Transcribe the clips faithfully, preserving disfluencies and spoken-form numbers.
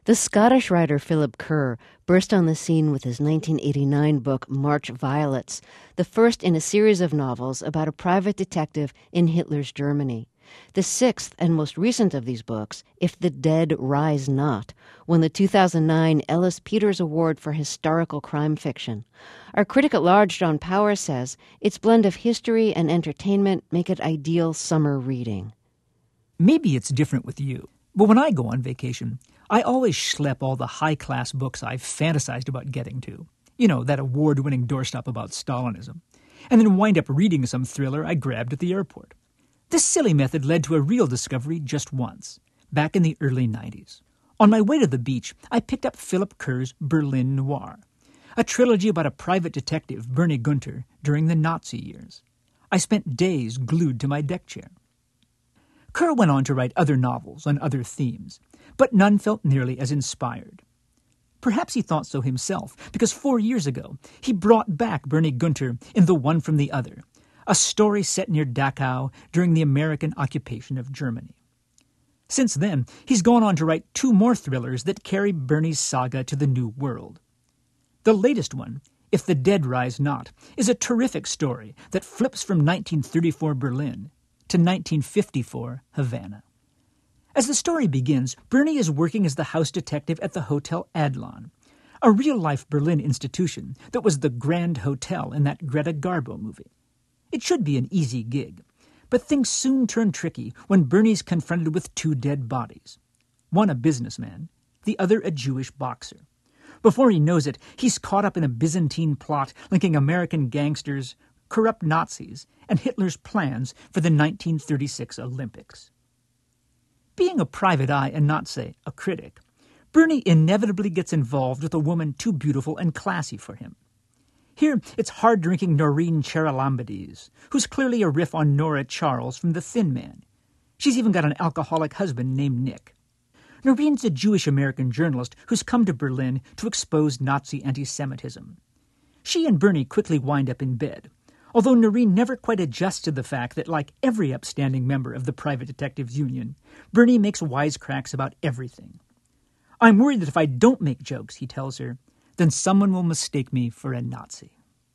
The Scottish writer Philip Kerr burst on the scene with his nineteen eighty-nine book March Violets, the first in a series of novels about a private detective in Hitler's Germany. The sixth and most recent of these books, If the Dead Rise Not, won the two thousand nine Ellis Peters Award for Historical Crime Fiction. Our critic at large, John Powers, says its blend of history and entertainment make it ideal summer reading. Maybe it's different with you, but when I go on vacation, I always schlep all the high-class books I've fantasized about getting to. You know, that award-winning doorstop about Stalinism. And then wind up reading some thriller I grabbed at the airport. This silly method led to a real discovery just once, back in the early nineties. On my way to the beach, I picked up Philip Kerr's Berlin Noir, a trilogy about a private detective, Bernie Gunther, during the Nazi years. I spent days glued to my deck chair. Kerr went on to write other novels on other themes, but none felt nearly as inspired. Perhaps he thought so himself, because four years ago he brought back Bernie Gunther in The One from the Other, a story set near Dachau during the American occupation of Germany. Since then, he's gone on to write two more thrillers that carry Bernie's saga to the New World. The latest one, If the Dead Rise Not, is a terrific story that flips from nineteen thirty-four Berlin to nineteen fifty-four Havana. As the story begins, Bernie is working as the house detective at the Hotel Adlon, a real-life Berlin institution that was the Grand Hotel in that Greta Garbo movie. It should be an easy gig, but things soon turn tricky when Bernie's confronted with two dead bodies. One a businessman, the other a Jewish boxer. Before he knows it, he's caught up in a Byzantine plot linking American gangsters, corrupt Nazis, and Hitler's plans for the nineteen thirty-six Olympics. Being a private eye and not, say, a critic, Bernie inevitably gets involved with a woman too beautiful and classy for him. Here, it's hard-drinking Noreen Charalambidis, who's clearly a riff on Nora Charles from The Thin Man. She's even got an alcoholic husband named Nick. Noreen's a Jewish-American journalist who's come to Berlin to expose Nazi anti-Semitism. She and Bernie quickly wind up in bed, although Noreen never quite adjusts to the fact that, like every upstanding member of the Private Detectives Union, Bernie makes wisecracks about everything. "I'm worried that if I don't make jokes," he tells her, "then someone will mistake me for a Nazi."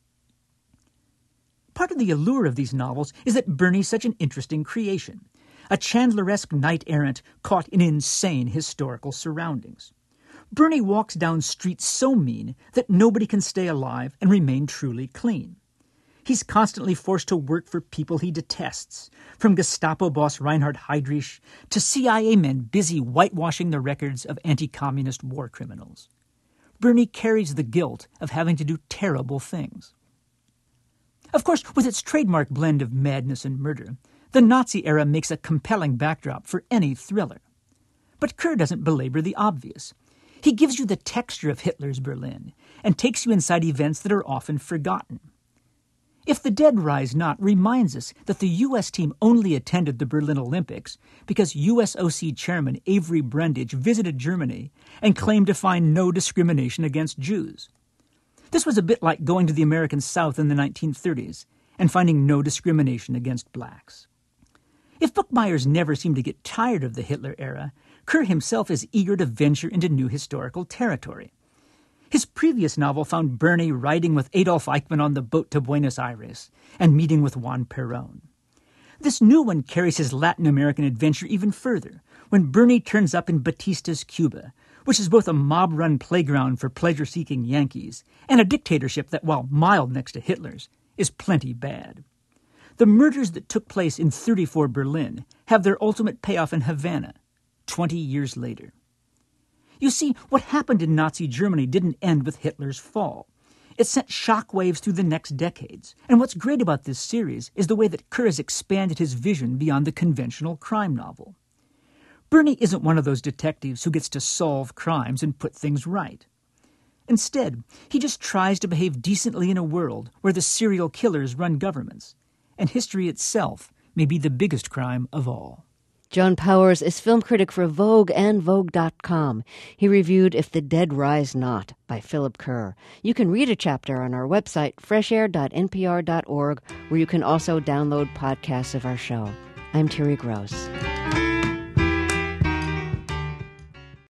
Part of the allure of these novels is that Bernie's such an interesting creation, a Chandleresque knight-errant caught in insane historical surroundings. Bernie walks down streets so mean that nobody can stay alive and remain truly clean. He's constantly forced to work for people he detests, from Gestapo boss Reinhard Heydrich to C I A men busy whitewashing the records of anti-communist war criminals. Bernie carries the guilt of having to do terrible things. Of course, with its trademark blend of madness and murder, the Nazi era makes a compelling backdrop for any thriller. But Kerr doesn't belabor the obvious. He gives you the texture of Hitler's Berlin and takes you inside events that are often forgotten. If the Dead Rise Not reminds us that the U S team only attended the Berlin Olympics because U S O C chairman Avery Brundage visited Germany and claimed to find no discrimination against Jews. This was a bit like going to the American South in the nineteen thirties and finding no discrimination against blacks. If bookbuyers never seem to get tired of the Hitler era, Kerr himself is eager to venture into new historical territory. His previous novel found Bernie riding with Adolf Eichmann on the boat to Buenos Aires and meeting with Juan Perón. This new one carries his Latin American adventure even further when Bernie turns up in Batista's Cuba, which is both a mob-run playground for pleasure-seeking Yankees and a dictatorship that, while mild next to Hitler's, is plenty bad. The murders that took place in thirty-four Berlin have their ultimate payoff in Havana, twenty years later. You see, what happened in Nazi Germany didn't end with Hitler's fall. It sent shockwaves through the next decades. And what's great about this series is the way that Kerr has expanded his vision beyond the conventional crime novel. Bernie isn't one of those detectives who gets to solve crimes and put things right. Instead, he just tries to behave decently in a world where the serial killers run governments, and history itself may be the biggest crime of all. John Powers is film critic for Vogue and Vogue dot com. He reviewed If the Dead Rise Not by Philip Kerr. You can read a chapter on our website, fresh air dot n p r dot org, where you can also download podcasts of our show. I'm Terry Gross.